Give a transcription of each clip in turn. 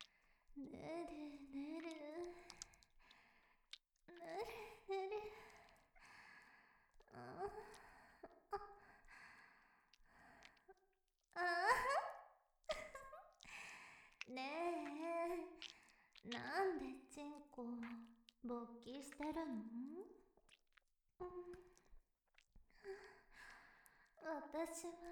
ぬるぬるぬるぬる。ねえ、なんでチンコ勃起してるの？私は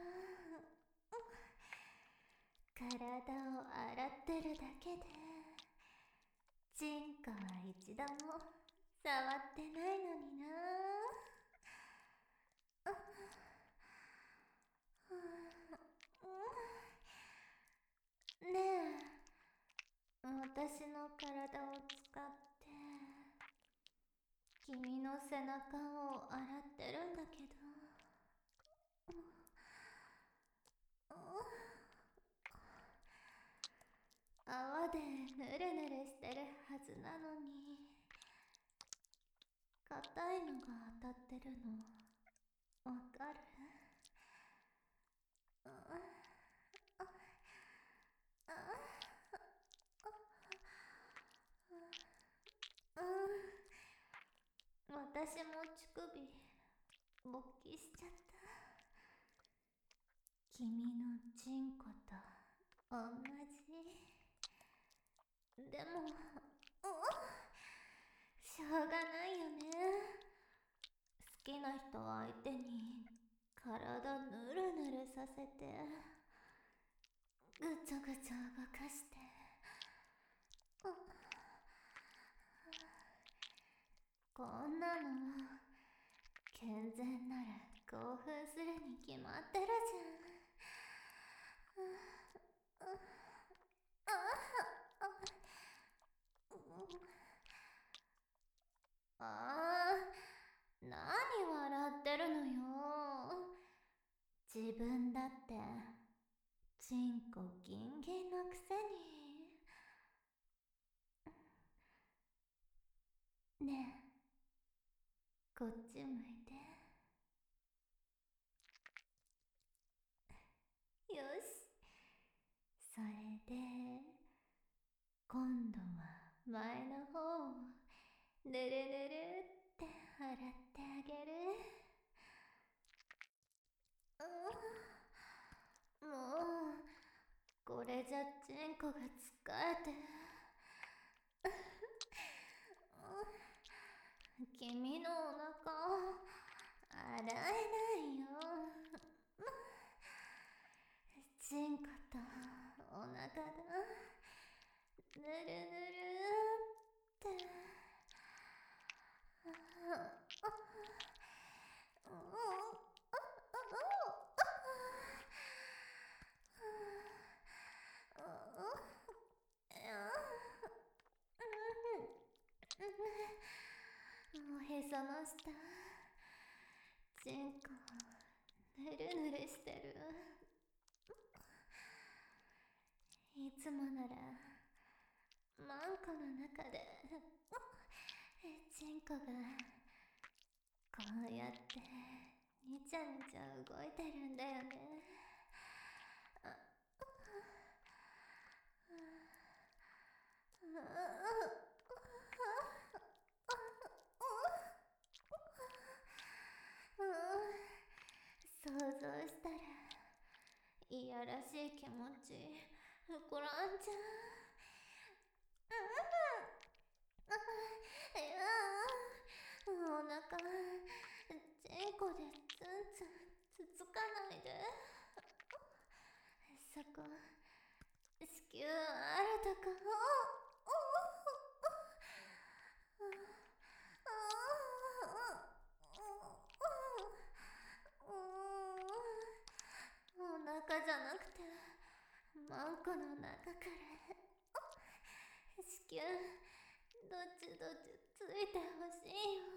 体を洗ってるだけでチンコは一度も触ってないのにな。ねえ、私の体を使って君の背中を洗ってるんだけど、泡でぬるぬるしてるはずなのに硬いのが当たってるのわかる？私も乳首勃起しちゃった。君のチンコと同じ。でも、しょうがないよね。好きな人相手に体ぬるぬるさせて、ぐちゃぐちゃ動かして、こんなの健全なら興奮するに決まってるじゃん。何笑ってるのよ。自分だってチンコギンギンのくせに。ねえ、こっち向いて。よし、それで今度は前の方をぬるぬるって洗ってあげる。もうこれじゃチンコが疲れて君のお腹洗えないよ。チンコとお腹がぬるぬるっておへその下チンコぬるぬるしてる。いつもならマンコの中でチンコがこうやってにちゃにちゃ動いてるんだよね。想像したらいやらしい気持ち膨らんじゃう。お腹チンコでツンツンつつかないで。そこ子宮あるとこ。お腹じゃなくてマンコの中から子宮どっちどっちついてほしいよ。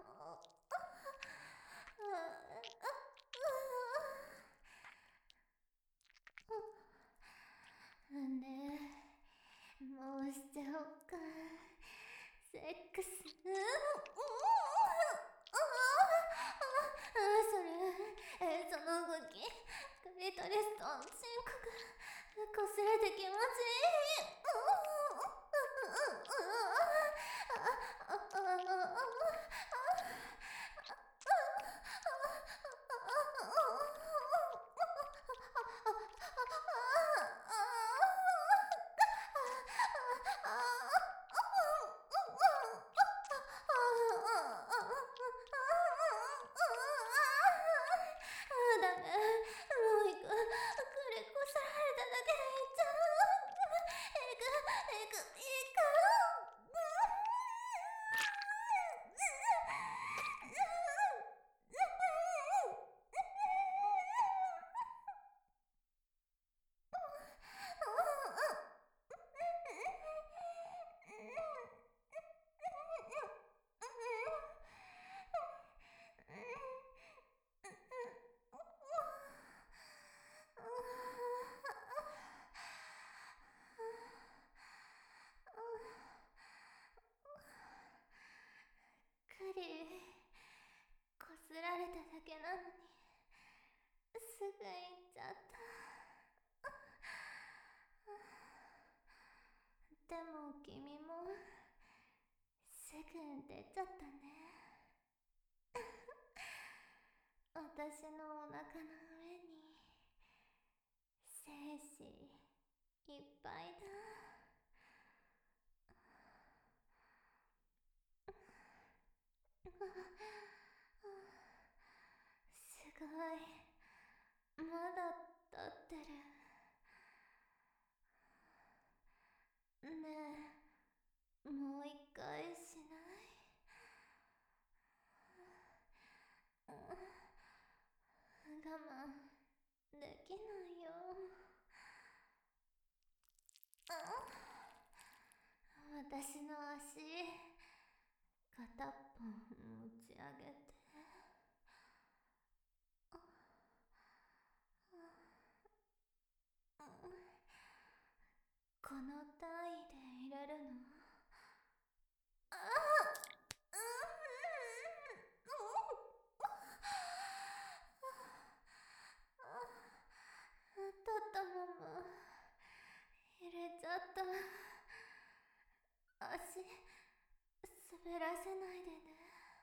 ねえ、もうしちゃおっか。セックス。その動きクリトリスとチンコが擦れて気持ちいい。ダメ、もう行く。これこすられただけでいっちゃう。行く、行く。クリこすられただけなのにすぐ行っちゃった。でも君もすぐ出ちゃったね。私のお腹の上に精子いっぱいだ。すごい。まだ立ってる。ねえ、もう一回しない？我慢できないよ。私の足、片っぽ持ち上げて。この単位で入れるの？立ったまま入れちゃった。足滑らせないでね。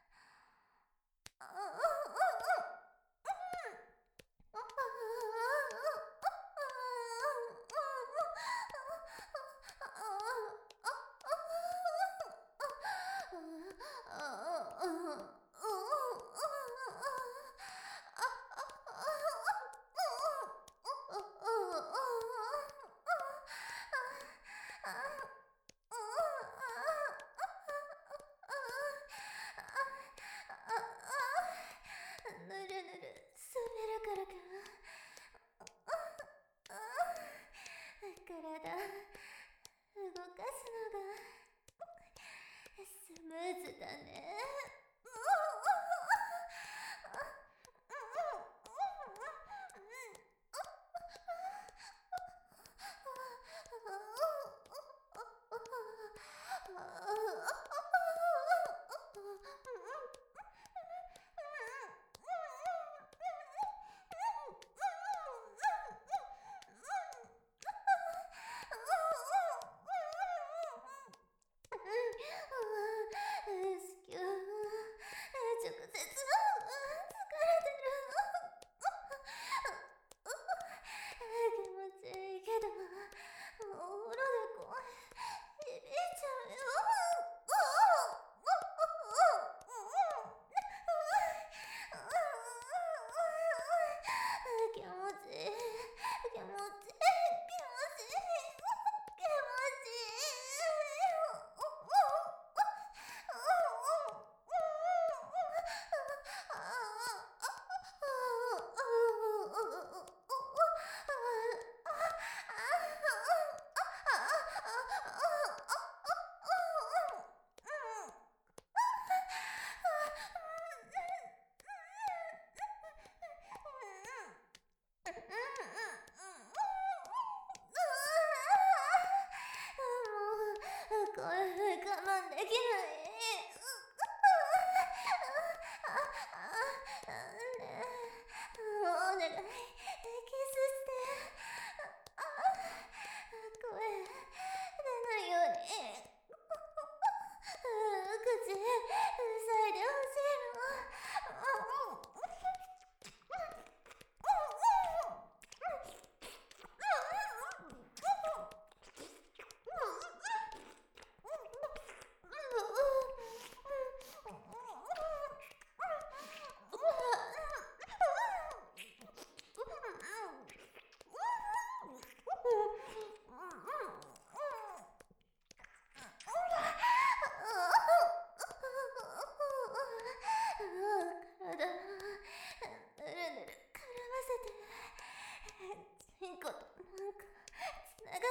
ぬるぬる滑るからか。体動かすのがスムーズだね。直接疲れてる。気持ちいいけど、お風呂で声響いちゃうよ。気持ちいい、気持ちいい、気持ちいい、気持ちいい。これ我慢できない。ねえ、お願い、キスして。声出ないように。口塞いでほしいの。体ぬるぬるくるませて、チンコとなんかつながって、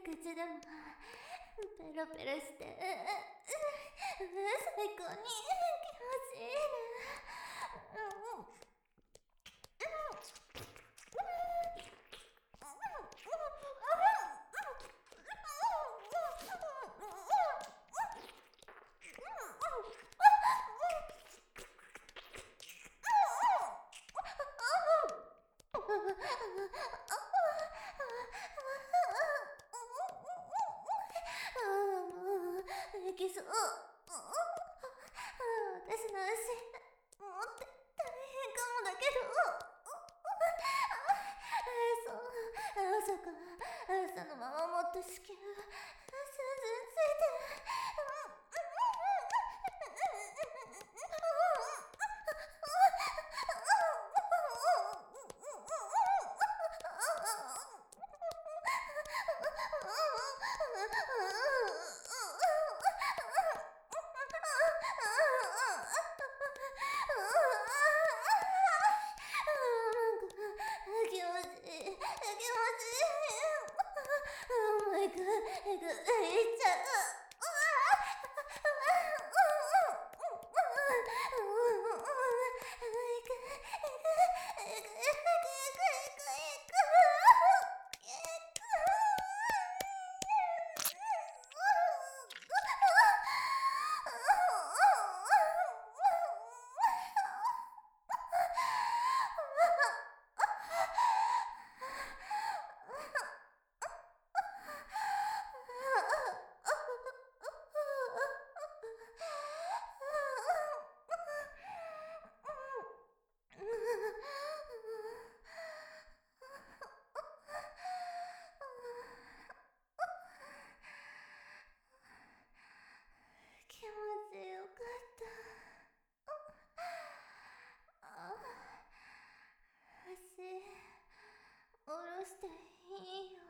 口でもペロペロして、最高に気持ちいいね。もういきそう。私の足持って大変かもだけど。 と子宮、鈴ついて気持ちいい、気持ちいい。いっちゃう。気持ちよかった。足下ろしていいよ。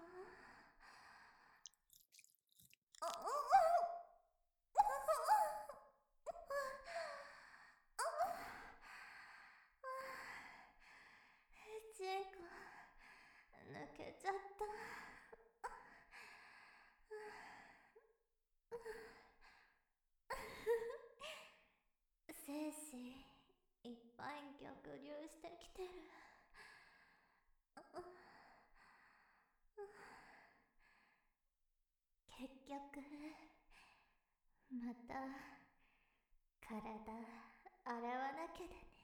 チンコ抜けちゃった。精子いっぱい逆流してきてる。結局また体洗わなきゃだね。